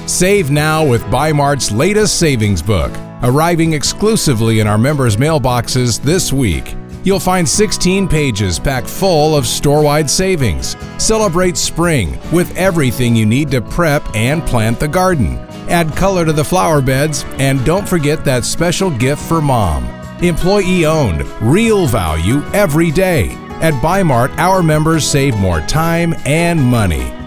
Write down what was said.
Save now with Bi-Mart's latest savings book, arriving exclusively in our members' mailboxes this week. You'll find 16 pages packed full of store-wide savings. Celebrate spring with everything you need to prep and plant the garden. Add color to the flower beds, and don't forget that special gift for mom. Employee-owned, real value every day. At Bi-Mart, our members save more time and money.